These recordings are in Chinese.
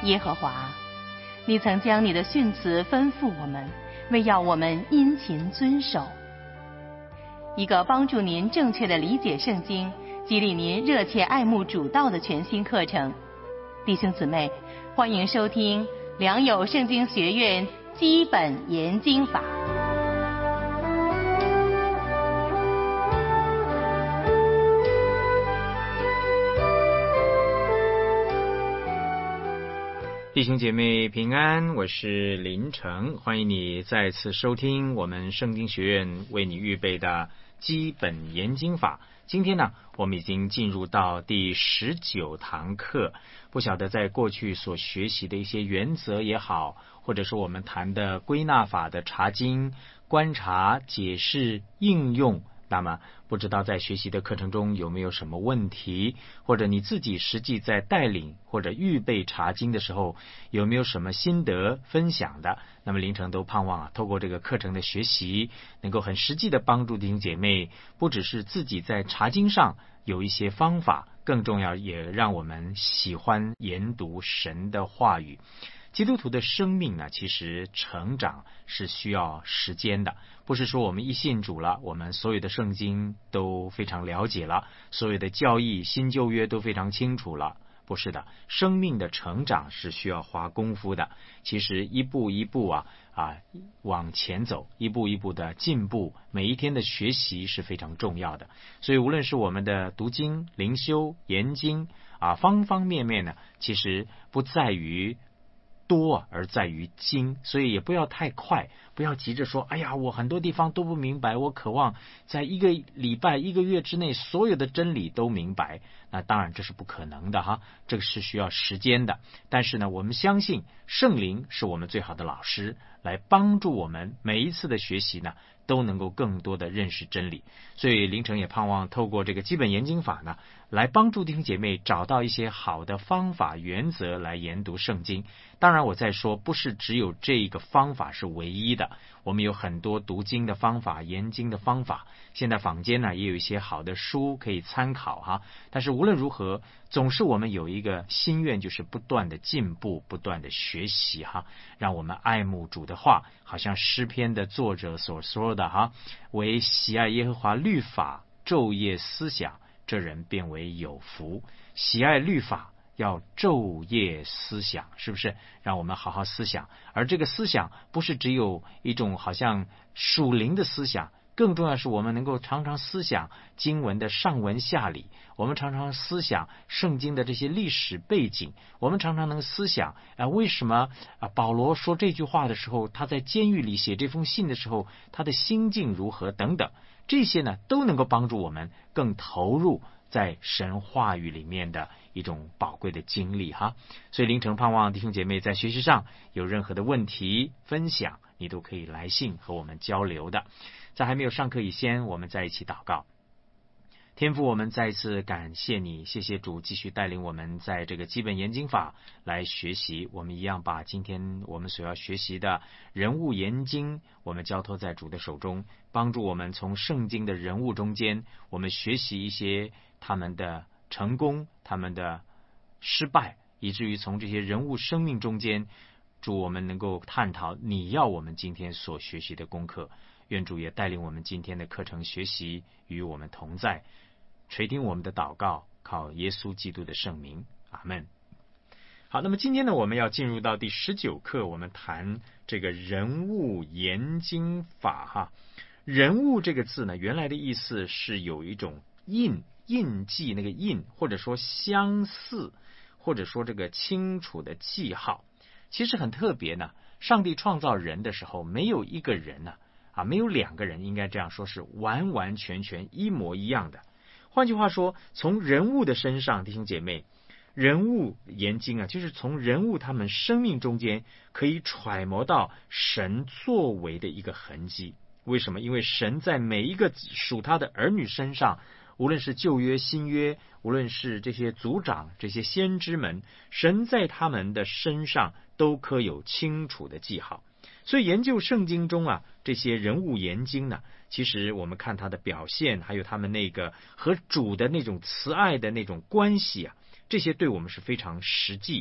耶和华，你曾将你的训词吩咐我们，为要我们殷勤遵守。一个帮助您正确的理解圣经，激励您热切爱慕主道的全新课程。弟兄姊妹，欢迎收听良友圣经学院基本研经法。 弟兄姐妹平安，我是林成，欢迎你再次收听我们圣经学院为你预备的基本研经法。今天呢，我们已经进入到第19堂课，不晓得在过去所学习的一些原则也好，或者说我们谈的归纳法的查经、观察、解释、应用，那么不知道在学习的课程中有没有什么问题，或者你自己实际在带领或者预备查经的时候有没有什么心得分享的。那么林成都盼望透过这个课程的学习，能够很实际的帮助弟兄姐妹，不只是自己在查经上有一些方法，更重要也让我们喜欢研读神的话语。基督徒的生命呢，其实成长是需要时间的，不是说我们一信主了，我们所有的圣经都非常了解了，所有的教义新旧约都非常清楚了，不是的，生命的成长是需要花功夫的。其实一步一步往前走，一步一步的进步，每一天的学习是非常重要的。所以无论是我们的读经、灵修、研经方方面面呢，其实不在于多而在于精，所以也不要太快，不要急着说哎呀我很多地方都不明白，我渴望在一个礼拜一个月之内所有的真理都明白，那当然这是不可能的这个是需要时间的。但是呢，我们相信圣灵是我们最好的老师，来帮助我们每一次的学习呢都能够更多的认识真理。所以林成也盼望透过这个基本研经法呢，来帮助弟兄姐妹找到一些好的方法原则来研读圣经。当然我在说不是只有这个方法是唯一的，我们有很多读经的方法、研经的方法，现在坊间呢也有一些好的书可以参考但是无论如何，总是我们有一个心愿，就是不断的进步，不断的学习让我们爱慕主的话，好像诗篇的作者所说的为喜爱耶和华律法昼夜思想，这人变为有福。喜爱律法要昼夜思想，是不是？让我们好好思想。而这个思想不是只有一种好像属灵的思想，更重要是我们能够常常思想经文的上文下理，我们常常思想圣经的这些历史背景，我们常常能思想为什么保罗说这句话的时候，他在监狱里写这封信的时候，他的心境如何等等，这些呢都能够帮助我们更投入在神话语里面的一种宝贵的经历所以林成盼望弟兄姐妹在学习上有任何的问题分享，你都可以来信和我们交流的。在还没有上课以前，我们在一起祷告。天父，我们再一次感谢你，谢谢主继续带领我们在这个基本研经法来学习。我们一样把今天我们所要学习的人物研经，我们交托在主的手中，帮助我们从圣经的人物中间，我们学习一些他们的成功，他们的失败，以至于从这些人物生命中间，主我们能够探讨你要我们今天所学习的功课。愿主也带领我们今天的课程学习与我们同在，垂听我们的祷告，靠耶稣基督的圣名，阿们。好，那么今天呢，我们要进入到第19课，我们谈这个人物研经法人物这个字呢，原来的意思是有一种印记，那个印，或者说相似，或者说这个清楚的记号。其实很特别呢，上帝创造人的时候，没有一个人呢没有两个人，应该这样说，是完完全全一模一样的。换句话说，从人物的身上，弟兄姐妹，人物研经就是从人物他们生命中间可以揣摩到神作为的一个痕迹。为什么？因为神在每一个属他的儿女身上，无论是旧约新约，无论是这些族长这些先知们，神在他们的身上都刻有清楚的记号。所以研究圣经中这些人物研经呢，其实我们看他的表现，还有他们那个和主的那种慈爱的那种关系这些对我们是非常实际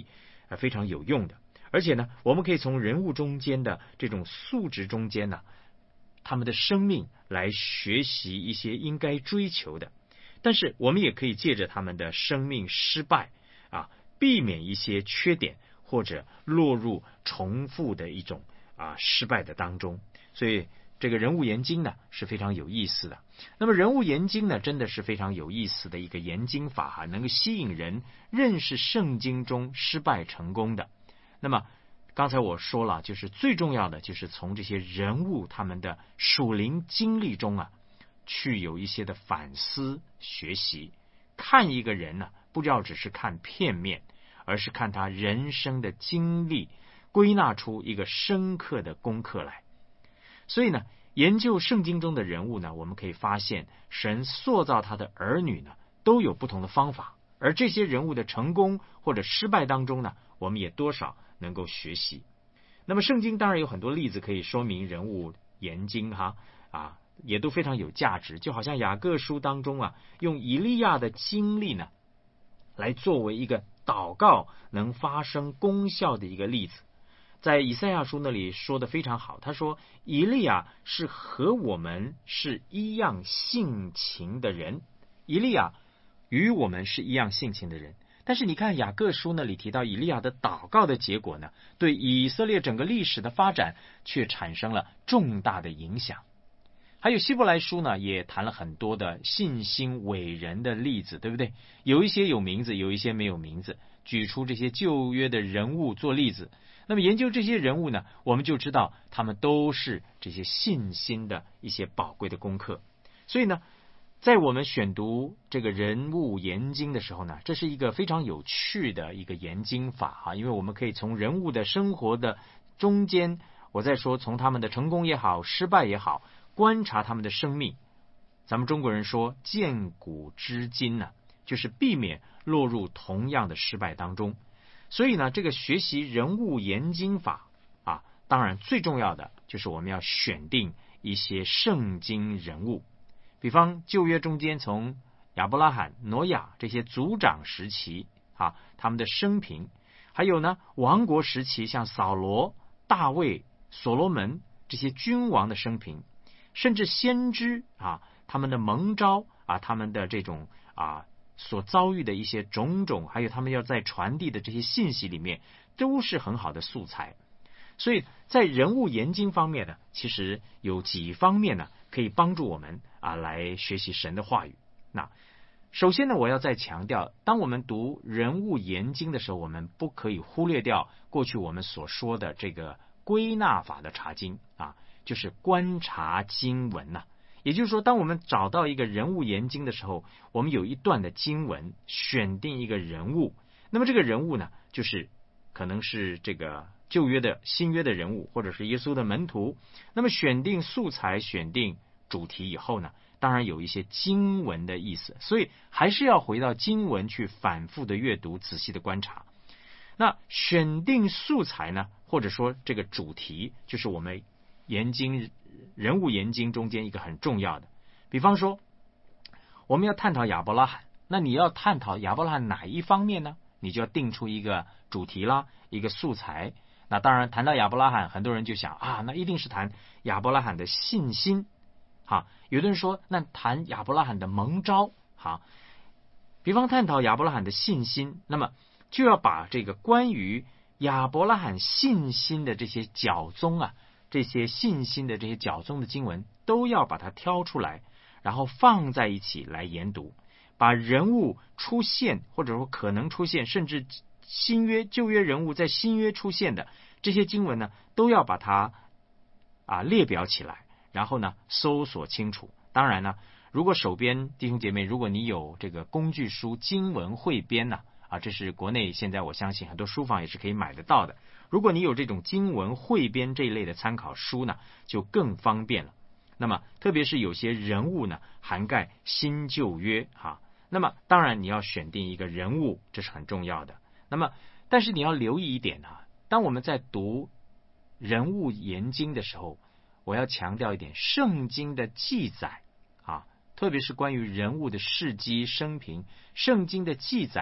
非常有用的。而且呢，我们可以从人物中间的这种素质中间呢，他们的生命来学习一些应该追求的。但是我们也可以借着他们的生命失败避免一些缺点，或者落入重复的一种失败的当中。所以这个人物研经呢是非常有意思的。那么人物研经呢，真的是非常有意思的一个研经法能够吸引人认识圣经中失败成功的。那么刚才我说了，就是最重要的就是从这些人物他们的属灵经历中去有一些的反思学习。看一个人呢，不要只是看片面，而是看他人生的经历，归纳出一个深刻的功课来。所以呢，研究圣经中的人物呢，我们可以发现神塑造他的儿女呢都有不同的方法，而这些人物的成功或者失败当中呢，我们也多少能够学习。那么圣经当然有很多例子可以说明人物研经也都非常有价值。就好像雅各书当中用以利亚的经历呢来作为一个祷告能发生功效的一个例子。在以赛亚书那里说的非常好，他说以利亚是和我们是一样性情的人，以利亚与我们是一样性情的人。但是你看雅各书那里提到以利亚的祷告的结果呢，对以色列整个历史的发展却产生了重大的影响。还有希伯来书呢，也谈了很多的信心伟人的例子，对不对？有一些有名字，有一些没有名字，举出这些旧约的人物做例子。那么研究这些人物呢，我们就知道他们都是这些信心的一些宝贵的功课。所以呢，在我们选读这个人物研经的时候呢，这是一个非常有趣的一个研经法因为我们可以从人物的生活的中间，我再说从他们的成功也好，失败也好，观察他们的生命。咱们中国人说见古知今就是避免落入同样的失败当中。所以呢，这个学习人物研经法当然最重要的就是我们要选定一些圣经人物。比方旧约中间从亚伯拉罕、挪亚这些族长时期他们的生平，还有呢王国时期像扫罗、大卫、所罗门这些君王的生平，甚至先知他们的蒙召他们的这种所遭遇的一些种种，还有他们要在传递的这些信息里面，都是很好的素材。所以在人物研经方面呢，其实有几方面呢可以帮助我们来学习神的话语。那首先呢，我要再强调，当我们读人物研经的时候，我们不可以忽略掉过去我们所说的这个归纳法的查经就是观察经文也就是说，当我们找到一个人物研经的时候，我们有一段的经文，选定一个人物，那么这个人物呢，就是可能是这个旧约的、新约的人物，或者是耶稣的门徒。那么选定素材、选定主题以后呢，当然有一些经文的意思，所以还是要回到经文去反复的阅读、仔细的观察。那选定素材呢，或者说这个主题，就是我们人物研经中间一个很重要的。比方说我们要探讨亚伯拉罕，那你要探讨亚伯拉罕哪一方面呢？你就要定出一个主题啦，一个素材。那当然谈到亚伯拉罕，很多人就想那一定是谈亚伯拉罕的信心有的人说那谈亚伯拉罕的蒙召比方探讨亚伯拉罕的信心，那么就要把这个关于亚伯拉罕信心的这些角宗这些信心的这些角宗的经文都要把它挑出来，然后放在一起来研读，把人物出现或者说可能出现，甚至新约旧约人物在新约出现的这些经文呢，都要把它列表起来，然后呢搜索清楚。当然呢，如果手边弟兄姐妹，如果你有这个工具书经文汇编这是国内现在我相信很多书房也是可以买得到的。如果你有这种经文汇编这一类的参考书呢，就更方便了。那么特别是有些人物呢，涵盖新旧约那么当然你要选定一个人物，这是很重要的。那么但是你要留意一点当我们在读人物研经的时候，我要强调一点，圣经的记载特别是关于人物的事迹生平，圣经的记载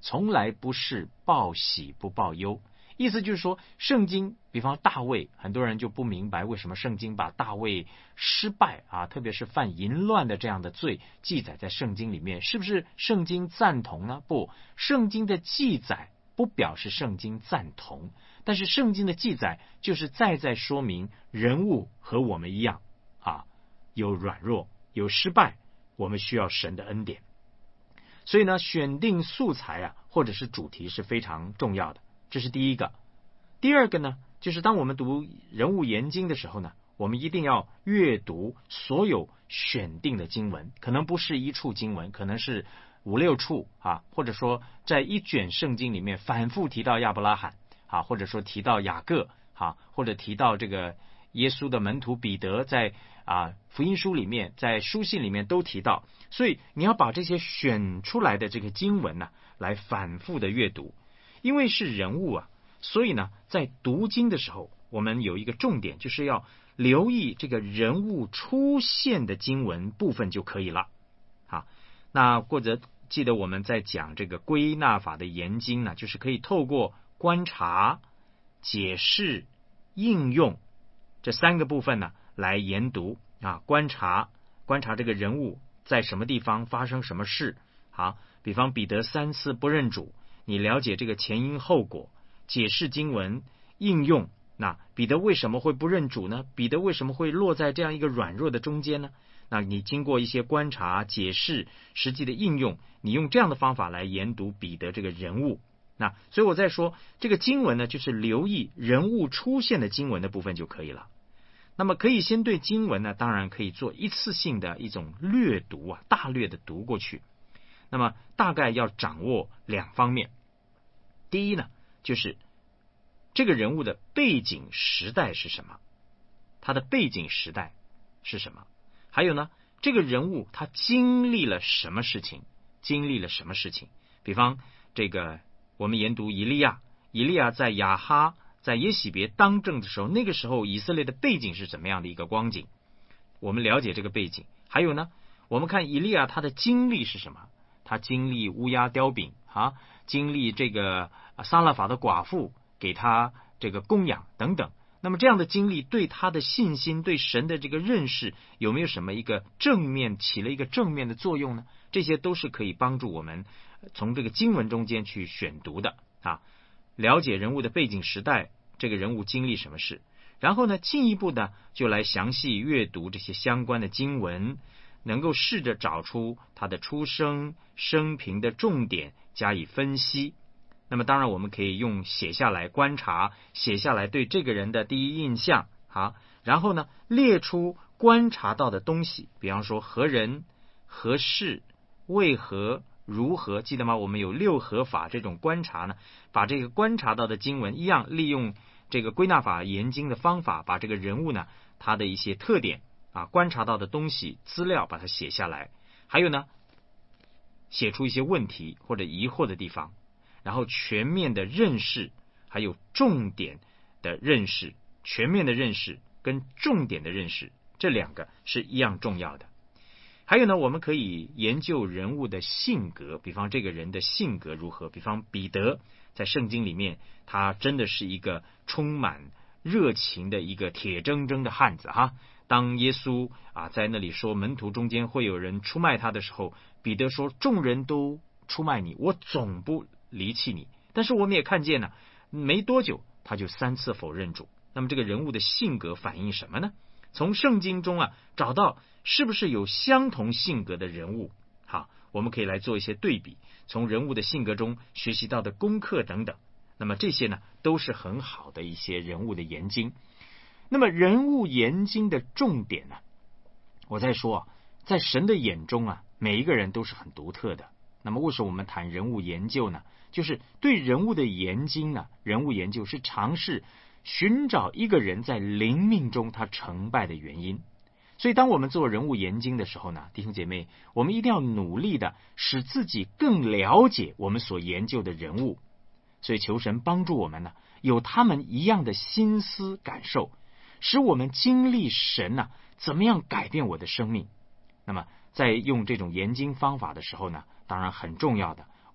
从来不是报喜不报忧。意思就是说，圣经比方大卫，很多人就不明白为什么圣经把大卫失败特别是犯淫乱的这样的罪记载在圣经里面，是不是圣经赞同呢？不，圣经的记载不表示圣经赞同，但是圣经的记载就是在说明人物和我们一样有软弱有失败，我们需要神的恩典。所以呢，选定素材或者是主题是非常重要的，这是第一个。第二个呢，就是当我们读人物研经的时候呢，我们一定要阅读所有选定的经文，可能不是一处经文，可能是5、6处或者说在一卷圣经里面反复提到亚伯拉罕或者说提到雅各或者提到这个耶稣的门徒彼得，在福音书里面，在书信里面都提到。所以你要把这些选出来的这个经文来反复的阅读，因为是人物所以呢，在读经的时候，我们有一个重点，就是要留意这个人物出现的经文部分就可以了。那或者记得我们在讲这个归纳法的研经呢，就是可以透过观察、解释、应用这3个部分呢来研读观察这个人物在什么地方发生什么事比方彼得3次不认主，你了解这个前因后果，解释经文，应用那彼得为什么会不认主呢？彼得为什么会落在这样一个软弱的中间呢？那你经过一些观察、解释、实际的应用，你用这样的方法来研读彼得这个人物。那所以我在说这个经文呢，就是留意人物出现的经文的部分就可以了。那么可以先对经文呢，当然可以做一次性的一种略读大略的读过去。那么大概要掌握2方面。第一呢，就是这个人物的背景时代是什么，他的背景时代是什么，还有呢，这个人物他经历了什么事情。比方这个我们研读以利亚在亚哈在耶洗别当政的时候，那个时候以色列的背景是怎么样的一个光景，我们了解这个背景。还有呢，我们看以利亚他的经历是什么，他经历乌鸦叼饼经历这个撒勒法的寡妇给他这个供养等等。那么这样的经历对他的信心，对神的这个认识有没有什么一个起了一个正面的作用呢？这些都是可以帮助我们从这个经文中间去选读的了解人物的背景时代，这个人物经历什么事，然后呢进一步的就来详细阅读这些相关的经文，能够试着找出他的出生生平的重点加以分析。那么当然我们可以用写下来观察，写下来对这个人的第一印象然后呢列出观察到的东西，比方说何人何事为何如何，记得吗？我们有6合法这种观察呢，把这个观察到的经文一样利用这个归纳法研经的方法，把这个人物呢他的一些特点观察到的东西资料把它写下来，还有呢写出一些问题或者疑惑的地方，然后全面的认识，还有重点的认识。全面的认识跟重点的认识，这2个是一样重要的。还有呢，我们可以研究人物的性格，比方这个人的性格如何。比方彼得在圣经里面，他真的是一个充满热情的一个铁铮铮的汉子当耶稣在那里说门徒中间会有人出卖他的时候，彼得说众人都出卖你，我总不离弃你。但是我们也看见呢，没多久他就3次否认主。那么这个人物的性格反映什么呢？从圣经中找到是不是有相同性格的人物我们可以来做一些对比，从人物的性格中学习到的功课等等。那么这些呢都是很好的一些人物的研经。那么人物研经的重点呢，我在说在神的眼中每一个人都是很独特的。那么为什么我们谈人物研究呢？就是对人物的研经呢，人物研究是尝试寻找一个人在灵命中他成败的原因。所以当我们做人物研经的时候呢，弟兄姐妹，我们一定要努力的使自己更了解我们所研究的人物。所以求神帮助我们呢，有他们一样的心思感受，使我们经历神怎么样改变我的生命。那么在用这种研经方法的时候呢，当然很重要的，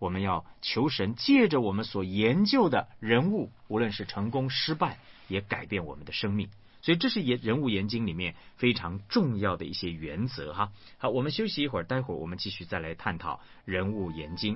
我们要求神借着我们所研究的人物，无论是成功失败，也改变我们的生命。所以这是人物研经里面非常重要的一些原则哈。好，我们休息一会儿，待会儿我们继续再来探讨人物研经。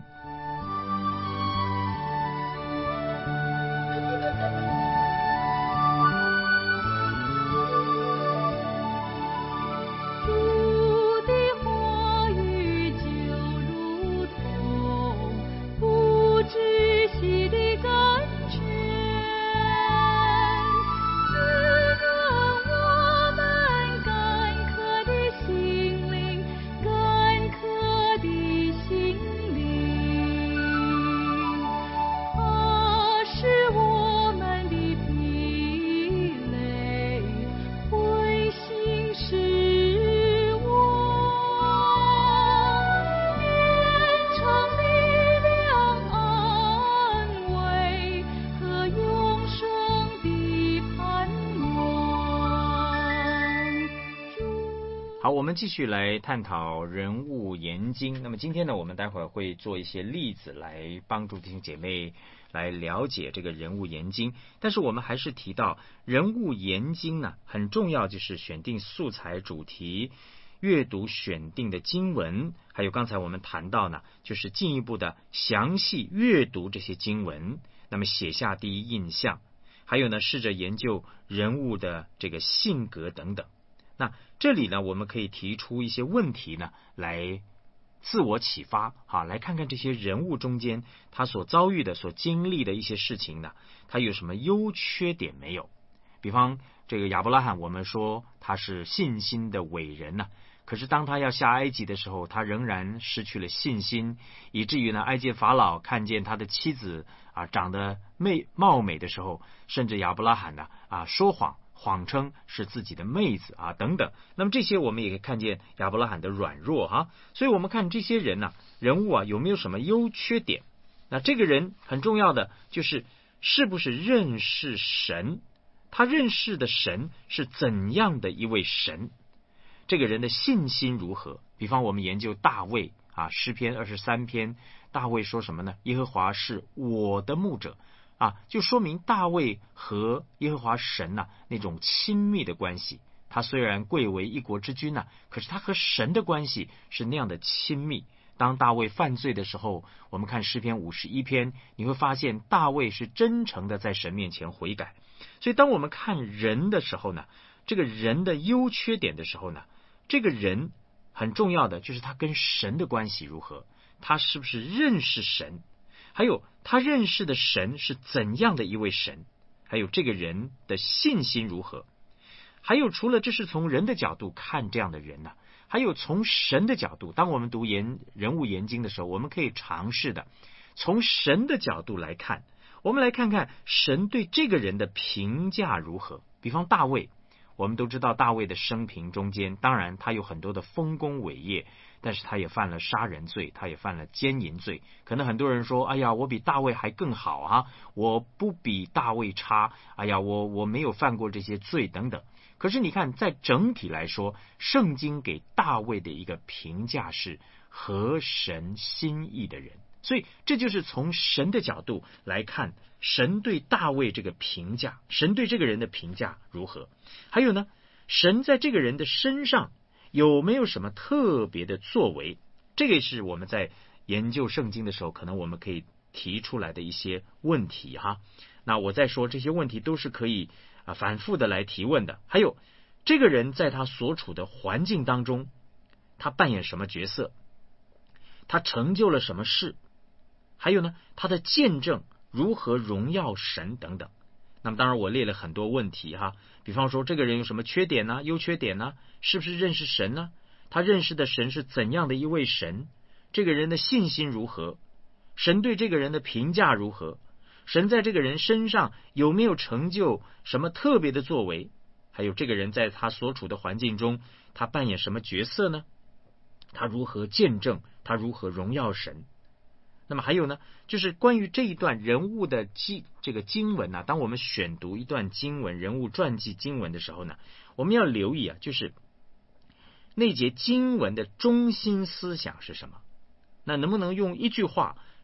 好，我们继续来探讨人物研经。那么今天呢，我们待会儿会做一些例子来帮助弟兄姐妹来了解这个人物研经。但是我们还是提到人物研经呢，很重要，就是选定素材主题，阅读选定的经文，还有刚才我们谈到呢，就是进一步的详细阅读这些经文，那么写下第一印象，还有呢，试着研究人物的这个性格等等。那这里呢，我们可以提出一些问题呢，来自我启发来看看这些人物中间他所遭遇的、所经历的一些事情呢，他有什么优缺点没有？比方这个亚伯拉罕，我们说他是信心的伟人呢，可是当他要下埃及的时候，他仍然失去了信心，以至于呢，埃及法老看见他的妻子长得貌美的时候，甚至亚伯拉罕呢说谎称是自己的妹子等等。那么这些我们也可以看见亚伯拉罕的软弱所以我们看这些人人物有没有什么优缺点？那这个人很重要的就是是不是认识神，他认识的神是怎样的一位神，这个人的信心如何？比方我们研究大卫诗篇23篇，大卫说什么呢？耶和华是我的牧者就说明大卫和耶和华神那种亲密的关系。他虽然贵为一国之君可是他和神的关系是那样的亲密。当大卫犯罪的时候，我们看诗篇51篇，你会发现大卫是真诚的在神面前悔改。所以当我们看人的时候呢，这个人的优缺点的时候呢，这个人很重要的就是他跟神的关系如何，他是不是认识神，还有他认识的神是怎样的一位神，还有这个人的信心如何。还有除了这是从人的角度看这样的人还有从神的角度，当我们读人物研经的时候，我们可以尝试的从神的角度来看，我们来看看神对这个人的评价如何。比方大卫，我们都知道大卫的生平中间，当然他有很多的丰功伟业，但是他也犯了杀人罪，他也犯了奸淫罪。可能很多人说，哎呀，我比大卫还更好我不比大卫差，哎呀，我没有犯过这些罪等等。可是你看，在整体来说，圣经给大卫的一个评价是合神心意的人。所以这就是从神的角度来看神对大卫这个评价，神对这个人的评价如何。还有呢，神在这个人的身上有没有什么特别的作为，这个是我们在研究圣经的时候可能我们可以提出来的一些问题那我再说，这些问题都是可以反复的来提问的。还有这个人在他所处的环境当中，他扮演什么角色，他成就了什么事，还有呢，他的见证如何荣耀神等等。那么当然我列了很多问题比方说这个人有什么缺点呢？优缺点呢？是不是认识神呢？他认识的神是怎样的一位神？这个人的信心如何？神对这个人的评价如何？神在这个人身上有没有成就什么特别的作为？还有这个人在他所处的环境中，他扮演什么角色呢？他如何见证？他如何荣耀神？那么还有呢，就是关于这一段人物的这个经文当我们选读一段经文，人物传记经文的时候呢，我们要留意就是那节经文的中心思想是什么。那能不能用一句话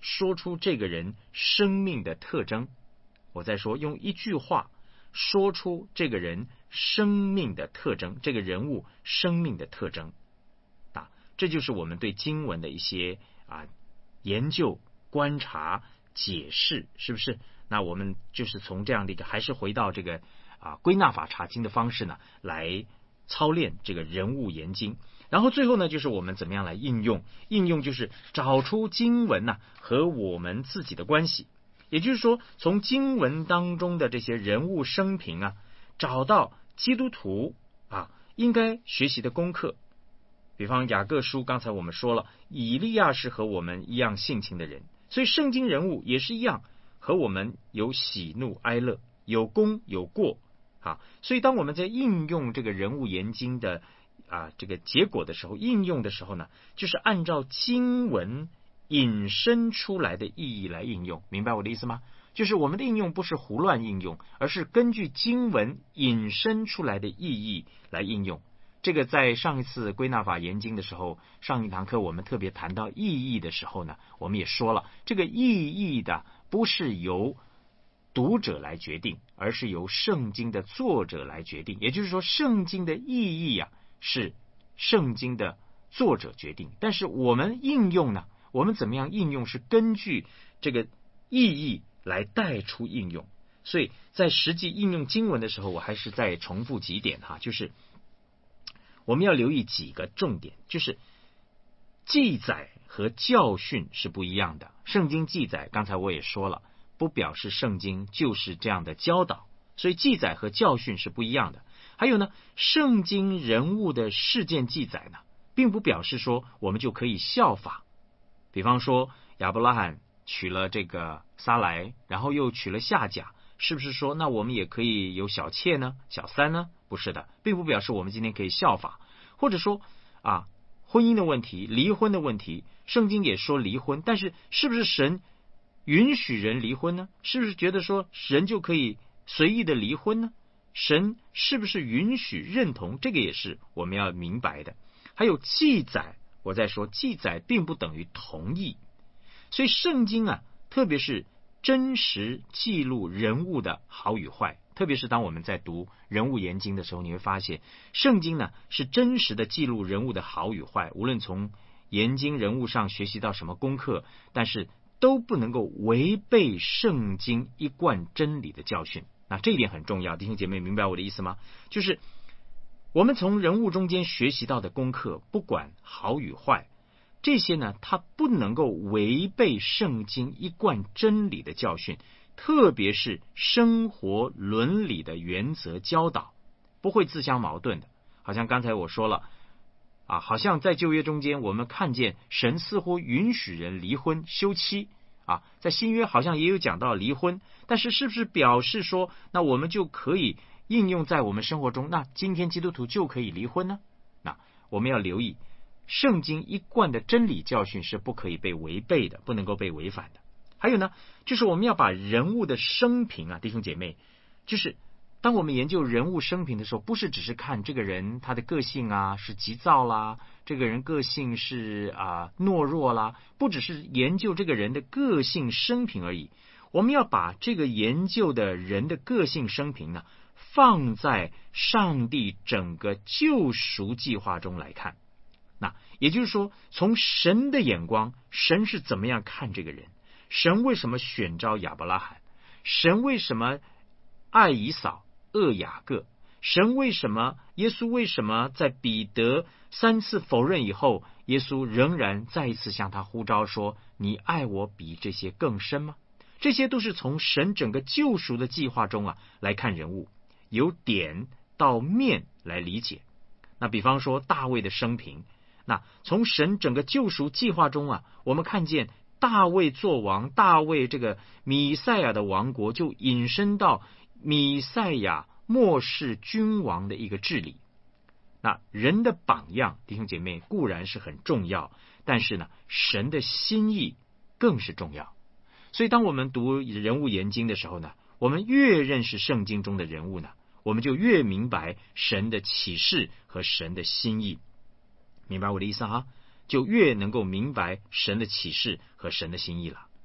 说出这个人生命的特征。我再说，用一句话说出这个人生命的特征，这个人物生命的特征这就是我们对经文的一些研究、观察、解释，是不是？那我们就是从这样的一个，还是回到这个归纳法查经的方式呢，来操练这个人物研经。然后最后呢，就是我们怎么样来应用？应用就是找出经文和我们自己的关系，也就是说，从经文当中的这些人物生平找到基督徒应该学习的功课。比方雅各书，刚才我们说了，以利亚是和我们一样性情的人，所以圣经人物也是一样，和我们有喜怒哀乐，有功有过所以当我们在应用这个人物研经的这个结果的时候，应用的时候呢，就是按照经文引申出来的意义来应用。明白我的意思吗？就是我们的应用不是胡乱应用，而是根据经文引申出来的意义来应用。这个在上一次归纳法研经的时候，上一堂课我们特别谈到意义的时候呢，我们也说了，这个意义的不是由读者来决定，而是由圣经的作者来决定。也就是说，圣经的意义是圣经的作者决定，但是我们应用呢，我们怎么样应用是根据这个意义来带出应用。所以在实际应用经文的时候，我还是再重复几点就是我们要留意几个重点，就是记载和教训是不一样的。圣经记载，刚才我也说了，不表示圣经就是这样的教导，所以记载和教训是不一样的。还有呢，圣经人物的事件记载呢，并不表示说我们就可以效法。比方说亚伯拉罕娶了这个撒莱，然后又娶了夏甲，是不是说那我们也可以有小妾呢、小三呢？不是的，并不表示我们今天可以效法。或者说婚姻的问题、离婚的问题，圣经也说离婚，但是是不是神允许人离婚呢？是不是觉得说人就可以随意的离婚呢？神是不是允许认同？这个也是我们要明白的。还有记载，我在说记载并不等于同意，所以圣经特别是真实记录人物的好与坏，特别是当我们在读人物研经的时候，你会发现圣经呢是真实的记录人物的好与坏，无论从研经人物上学习到什么功课，但是都不能够违背圣经一贯真理的教训。那这一点很重要，弟兄姐妹明白我的意思吗？就是我们从人物中间学习到的功课，不管好与坏，这些呢它不能够违背圣经一贯真理的教训，特别是生活伦理的原则教导，不会自相矛盾的。好像刚才我说了好像在旧约中间我们看见神似乎允许人离婚休妻在新约好像也有讲到离婚，但是是不是表示说那我们就可以应用在我们生活中，那今天基督徒就可以离婚呢？那我们要留意圣经一贯的真理教训是不可以被违背的，不能够被违反的。还有呢，就是我们要把人物的生平弟兄姐妹，就是当我们研究人物生平的时候，不是只是看这个人他的个性是急躁啦，这个人个性是懦弱啦，不只是研究这个人的个性生平而已。我们要把这个研究的人的个性生平呢，放在上帝整个救赎计划中来看。那也就是说，从神的眼光，神是怎么样看这个人？神为什么选召亚伯拉罕？神为什么爱以扫恶雅各？神为什么耶稣为什么在彼得3次否认以后，耶稣仍然再一次向他呼召说，你爱我比这些更深吗？这些都是从神整个救赎的计划中来看人物，由点到面来理解。那比方说大卫的生平，那从神整个救赎计划中我们看见大卫作王，大卫这个弥赛亚的王国就引申到弥赛亚末世君王的一个治理。那人的榜样，弟兄姐妹固然是很重要，但是呢，神的心意更是重要。所以当我们读人物研经的时候呢，我们越认识圣经中的人物呢，我们就越明白神的启示和神的心意。明白我的意思就越能够明白神的启示和神的心意了。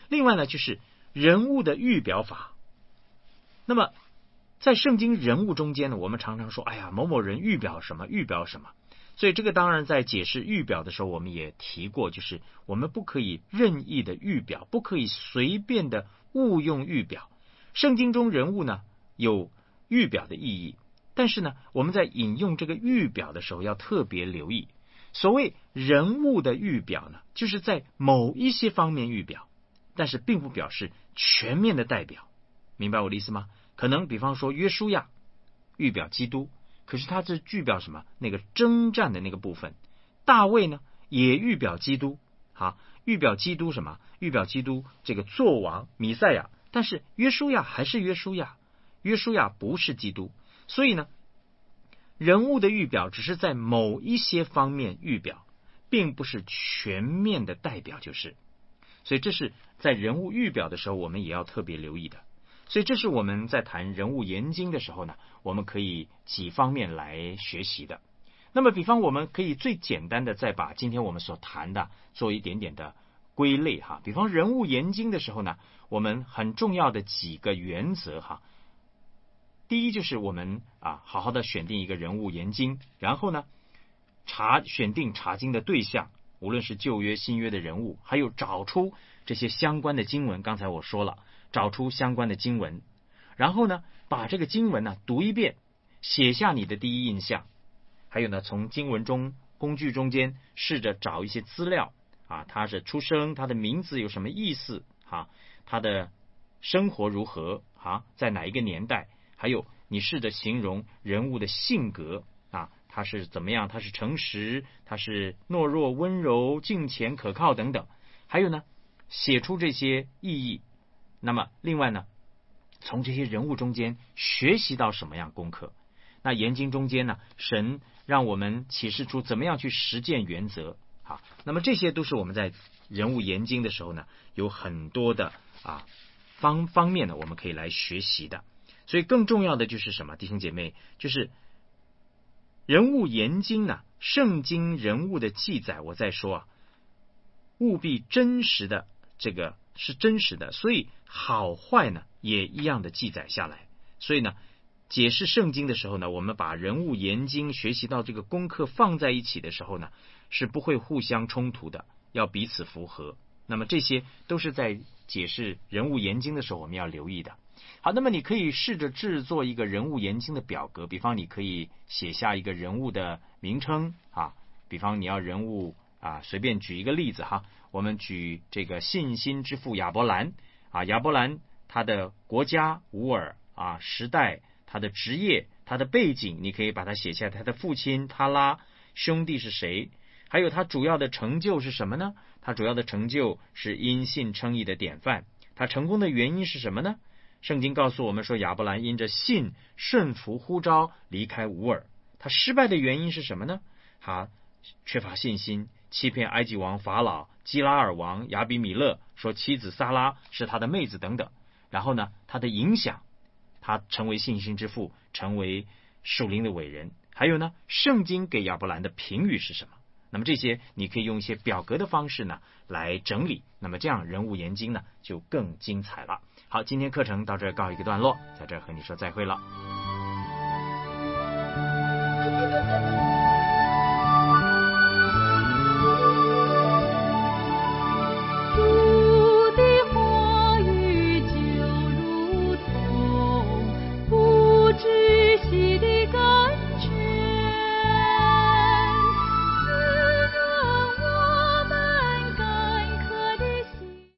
另外呢，就是人物的预表法。那么在圣经人物中间呢，我们常常说，哎呀，某某人预表什么，预表什么。所以这个当然在解释预表的时候，我们也提过，就是我们不可以任意的预表，不可以随便的误用预表。圣经中人物呢有预表的意义，但是呢，我们在引用这个预表的时候要特别留意。所谓人物的预表呢，就是在某一些方面预表，但是并不表示全面的代表。明白我的意思吗？可能比方说约书亚预表基督，可是他是预表什么？那个征战的那个部分。大卫呢也预表基督，预表基督什么？预表基督这个作王弥赛亚。但是约书亚还是约书亚，约书亚不是基督。所以呢，人物的预表只是在某一些方面预表，并不是全面的代表，就是。所以这是在人物预表的时候，我们也要特别留意的。所以这是我们在谈人物研经的时候呢，我们可以几方面来学习的。那么比方我们可以最简单的再把今天我们所谈的做一点点的归类哈。比方人物研经的时候呢，我们很重要的几个原则哈。第一就是我们好好的选定一个人物研经，然后呢选定查经的对象，无论是旧约新约的人物，还有找出这些相关的经文。刚才我说了，找出相关的经文，然后呢把这个经文呢读一遍，写下你的第一印象。还有呢，从经文中工具中间试着找一些资料他是出生，他的名字有什么意思他的生活如何在哪一个年代，还有你试着形容人物的性格他是怎么样，他是诚实，他是懦弱温柔敬虔可靠等等。还有呢，写出这些意义。那么另外呢，从这些人物中间学习到什么样功课。那研经中间呢，神让我们启示出怎么样去实践原则。那么这些都是我们在人物研经的时候呢，有很多的方面呢，我们可以来学习的。所以更重要的就是什么，弟兄姐妹，就是人物研经呢，圣经人物的记载，我在说务必真实的，这个是真实的，所以好坏呢也一样的记载下来。所以呢，解释圣经的时候呢，我们把人物研经学习到这个功课放在一起的时候呢，是不会互相冲突的，要彼此符合。那么这些都是在解释人物研经的时候我们要留意的。好，那么你可以试着制作一个人物研经的表格，比方你可以写下一个人物的名称比方你要人物随便举一个例子我们举这个信心之父亚伯兰亚伯兰他的国家乌尔时代，他的职业，他的背景，你可以把它写下，他的父亲他拉，兄弟是谁，还有他主要的成就是什么呢？他主要的成就是因信称义的典范。他成功的原因是什么呢？圣经告诉我们说，亚伯兰因着信顺服呼召离开乌尔。他失败的原因是什么呢？他缺乏信心，欺骗埃及王法老、基拉尔王亚比米勒，说妻子撒拉是他的妹子等等。然后呢，他的影响，他成为信心之父，成为属灵的伟人。还有呢，圣经给亚伯兰的评语是什么？那么这些你可以用一些表格的方式呢来整理，那么这样人物研经呢就更精彩了。好，今天课程到这儿告一个段落，在这儿和你说再会了。